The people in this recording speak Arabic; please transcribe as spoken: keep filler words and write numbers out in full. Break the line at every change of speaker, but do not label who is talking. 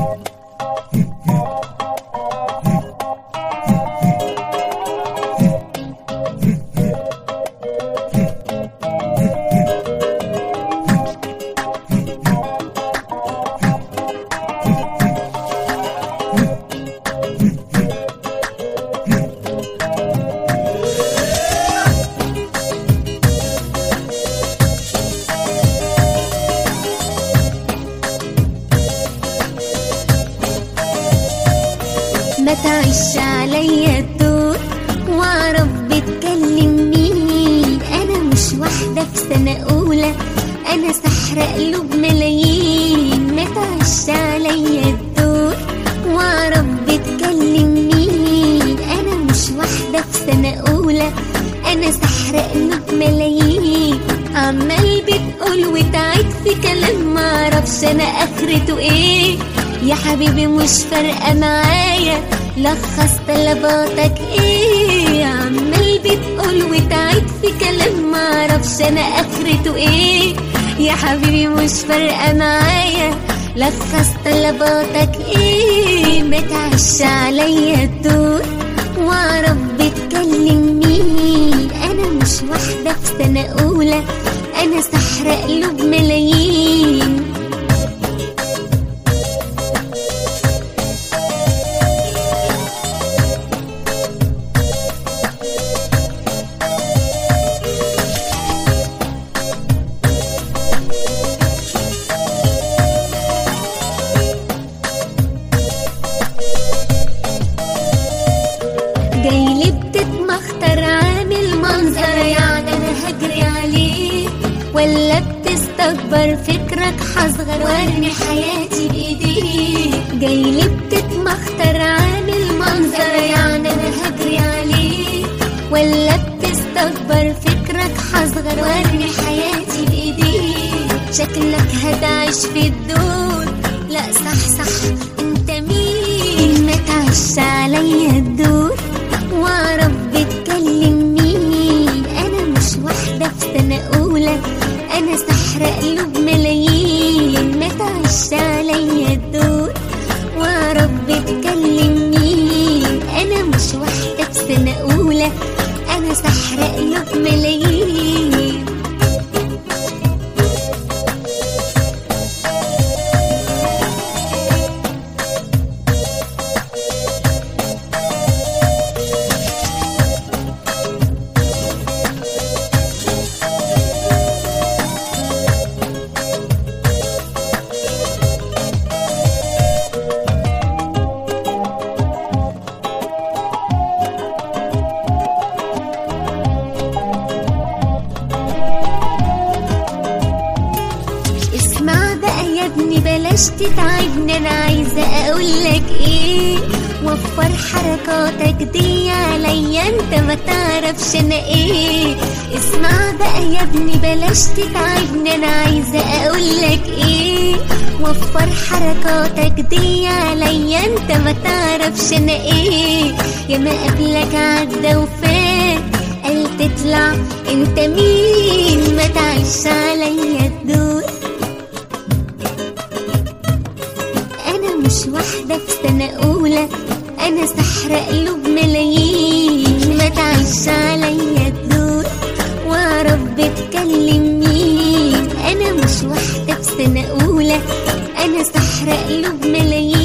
ما تعيش عليا الدور واعرف بتكلم مين. انا مش واحدة في سنة اولى، انا سحرة قلوب ملايين. ما تعيش عليا الدور واعرف بتكلم مين. انا مش واحدة في سنة اولى، انا سحرة قلوب ملايين. عمال بتقول وتعيد في كلام معرفش انا اخرته ايه. يا حبيبي مش فارقة معايا لخص طلباتك ايه. عمال بتقول وتعيد في كلام معرفش انا اخرته ايه. يا حبيبي مش فارقة معايا لخص طلباتك ايه. ما تعيش عليا الدور واعرف بتكلم مين. انا مش واحدة في سنة اولى، انا سحرة قلوب ملايين. جايلي بتتمخطر عامل منظر يعني انا هجري عليك، ولا بتستكبر فكرك هصغر وارمي حياتي بايديك. جايلي بتتمخطر عامل منظر يعني انا هجري عليك، ولا بتستكبر فكرك هصغر وارمي حياتي بايديك. شكلك هتعيش في الدور، لا صح صح انت مين. ما تعيش عليا الدور واعرف بتكلم مين. انا مش واحدة في سنة اولى، انا سحرة قلوب ملايين. ما تعيش عليا الدور واعرف بتكلم مين. انا مش واحدة في سنة اولى، انا سحرة قلوب ملايين. بلاش تتعبني، انا عايزة اقولك ايه. وفر حركاتك دي عليا، انت ما تعرفش انا ايه. اسمع بقى يا ابني بلاش تتعبني، انا عايزة اقولك ايه. وفر حركاتك دي عليا، انت ما تعرفش انا ايه. يا ما قبلك عدى وفات قال تطلع انت مين. ما تعيش عليا الدور، مش واحدة في سنة أولى، أنا سحرة قلوب ملايين. ما تعيش عليا الدور واعرف بتكلم مين. أنا مش واحدة في سنة أولى، أنا سحرة قلوب ملايين.